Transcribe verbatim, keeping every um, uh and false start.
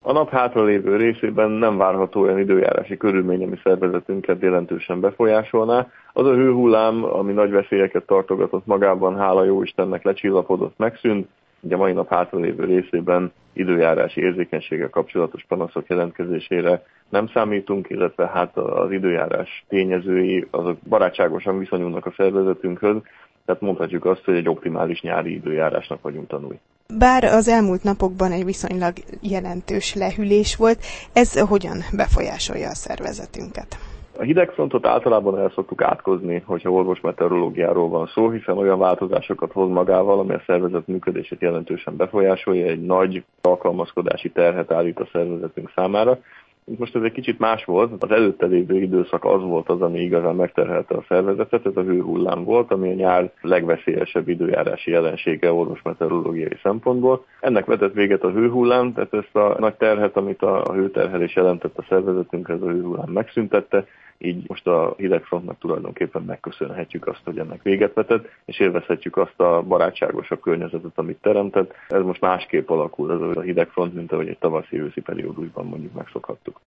A nap hátralévő részében nem várható olyan időjárási körülmény, ami szervezetünket jelentősen befolyásolná. Az a hőhullám, ami nagy veszélyeket tartogatott magában, hála jó Istennek lecsillapodott, megszűnt. Ugye a mai nap hátralévő részében időjárási érzékenységgel kapcsolatos panaszok jelentkezésére nem számítunk, illetve hát az időjárás tényezői azok barátságosan viszonyulnak a szervezetünkhöz, tehát mondhatjuk azt, hogy egy optimális nyári időjárásnak vagyunk tanulni. Bár az elmúlt napokban egy viszonylag jelentős lehűlés volt, ez hogyan befolyásolja a szervezetünket? A hidegfrontot általában el szoktuk átkozni, hogyha orvosmeteorológiáról van szó, hiszen olyan változásokat hoz magával, ami a szervezet működését jelentősen befolyásolja, egy nagy alkalmazkodási terhet állít a szervezetünk számára. Most ez egy kicsit más volt, az előtte lévő időszak az volt az, ami igazán megterhelte a szervezetet, ez a hőhullám volt, ami a nyár legveszélyesebb időjárási jelensége orvosmeteorológiai szempontból. Ennek vetett véget a hőhullám, tehát ezt a nagy terhet, amit a hőterhelés jelentett a szervezetünkre, ez a hőhullám megszüntette, így most a hidegfrontnak tulajdonképpen megköszönhetjük azt, hogy ennek véget vetett, és élvezhetjük azt a barátságosabb környezetet, amit teremtett. Ez most másképp alakul ez a hidegfront, mint ahogy egy tavaszi-őszi periódusban mondjuk megszokhattuk.